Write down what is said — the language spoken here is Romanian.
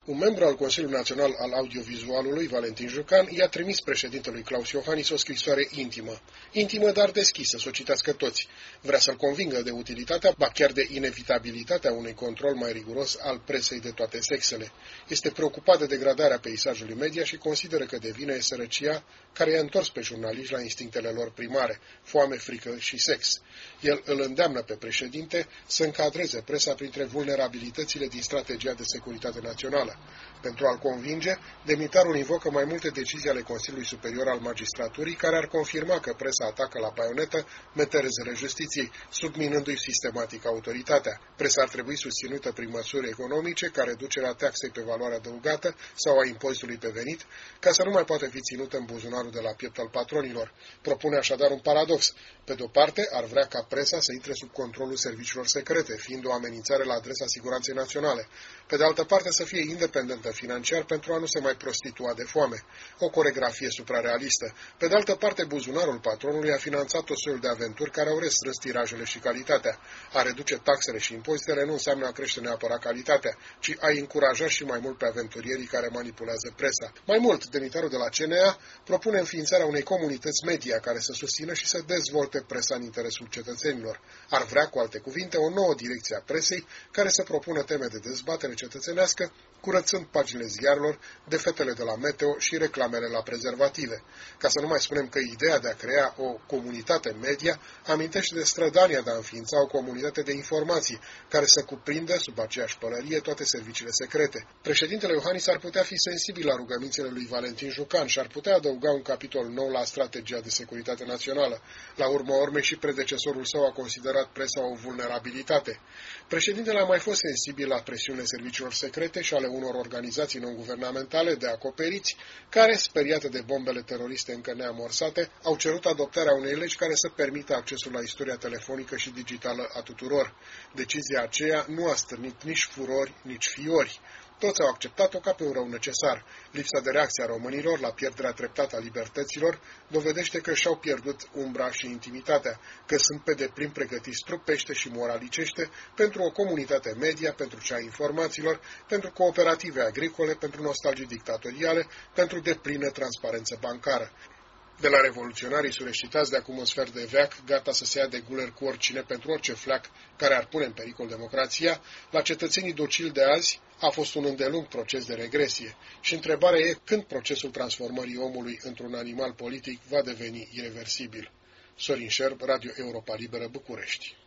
Un membru al Consiliului Național al Audiovizualului, Valentin Jucan, i-a trimis președintelui Claus Iohannis o scrisoare intimă. Intimă, dar deschisă, să o citească toți. Vrea să-l convingă de utilitatea, ba chiar de inevitabilitatea unui control mai riguros al presei de toate sexele. Este preocupat de degradarea peisajului media și consideră că de vină e sărăcia care i-a întors pe jurnaliști la instinctele lor primare, foame, frică și sex. El îl îndeamnă pe președinte să încadreze presa printre vulnerabilitățile din strategia de securitate națională. Pentru a-l convinge, demnitarul invocă mai multe decizii ale Consiliului Superior al Magistraturii, care ar confirma că presa atacă la baionetă meterezele justiției, subminându-i sistematic autoritatea. Presa ar trebui susținută prin măsuri economice, ca reducerea taxei pe valoare adăugată sau a impozitului pe venit, ca să nu mai poată fi ținută în buzunarul de la piept al patronilor. Propune așadar un paradox. Pe de-o parte, ar vrea ca presa să intre sub controlul serviciilor secrete, fiind o amenințare la adresa siguranței naționale. Pe de altă parte, să fie independentă financiar pentru a nu se mai prostitua de foame. O coregrafie suprarealistă. Pe de altă parte, buzunarul patronului a finanțat o soiul de aventuri care au restrâns tirajele și calitatea. A reduce taxele și impozitele nu înseamnă a crește neapărat calitatea, ci a încuraja și mai mult pe aventurierii care manipulează presa. Mai mult, demnitarul de la CNA propune înființarea unei comunități media care să susțină și să dezvolte presa în interesul cetățenilor. Ar vrea, cu alte cuvinte, o nouă direcție a presei care să propună teme de dezbatere cetățenească, curățând paginile ziarelor de fetele de la Meteo și reclamele la prezervative. Ca să nu mai spunem că ideea de a crea o comunitate media amintește de strădania de a înființa o comunitate de informații, care să cuprindă sub aceeași pălărie toate serviciile secrete. Președintele Iohannis ar putea fi sensibil la rugămințele lui Valentin Jucan și ar putea adăuga un capitol nou la strategia de securitate națională. La urma urmei și predecesorul său a considerat presa o vulnerabilitate. Președintele a mai fost sensibil la presiunile serviciilor secrete și ale unor organizații non-guvernamentale de acoperiți, care, speriate de bombele teroriste încă neamorsate, au cerut adoptarea unei legi care să permită accesul la istoria telefonică și digitală a tuturor. Decizia aceea nu a stârnit nici furori, nici fiori. Toți au acceptat-o ca pe un rău necesar. Lipsa de reacție a românilor la pierderea treptată a libertăților dovedește că și-au pierdut umbra și intimitatea, că sunt pe deplin pregătiți trupește și moralicește pentru o comunitate media, pentru cea a informațiilor, pentru cooperative agricole, pentru nostalgii dictatoriale, pentru deplină transparență bancară. De la revoluționarii sureșitați de acum un sfert de veac, gata să se ia de guler cu oricine pentru orice fleac care ar pune în pericol democrația, la cetățenii docili de azi a fost un îndelung proces de regresie. Și întrebarea e când procesul transformării omului într-un animal politic va deveni ireversibil. Sorin Șerb, Radio Europa Liberă, București.